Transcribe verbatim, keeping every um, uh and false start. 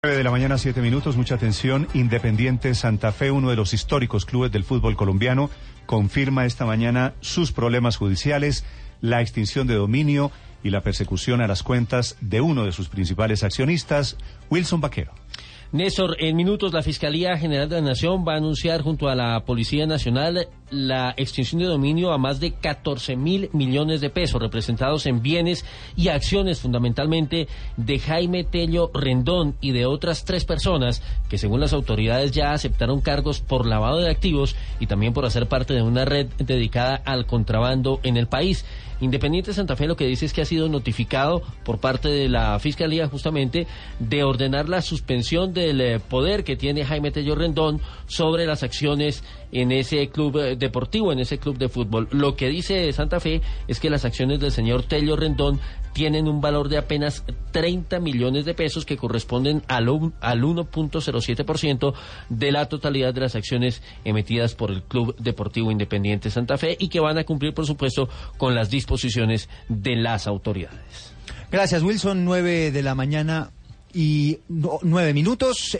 nueve de la mañana, siete minutos, mucha atención. Independiente Santa Fe, uno de los históricos clubes del fútbol colombiano, confirma esta mañana sus problemas judiciales, la extinción de dominio y la persecución a las cuentas de uno de sus principales accionistas, Wilson Vaquero. Néstor, en minutos la Fiscalía General de la Nación va a anunciar junto a la Policía Nacional la extinción de dominio a más de catorce mil millones de pesos representados en bienes y acciones fundamentalmente de Jaime Tello Rendón y de otras tres personas que según las autoridades ya aceptaron cargos por lavado de activos y también por hacer parte de una red dedicada al contrabando en el país. Independiente Santa Fe lo que dice es que ha sido notificado por parte de la Fiscalía justamente de ordenar la suspensión del eh, poder que tiene Jaime Tello Rendón sobre las acciones en ese club eh, deportivo, en ese club de fútbol. Lo que dice Santa Fe es que las acciones del señor Tello Rendón tienen un valor de apenas treinta millones de pesos que corresponden al, un, al uno punto cero siete por ciento de la totalidad de las acciones emitidas por el Club Deportivo Independiente Santa Fe y que van a cumplir, por supuesto, con las disposiciones de las autoridades. Gracias, Wilson. Nueve de la mañana y nueve minutos.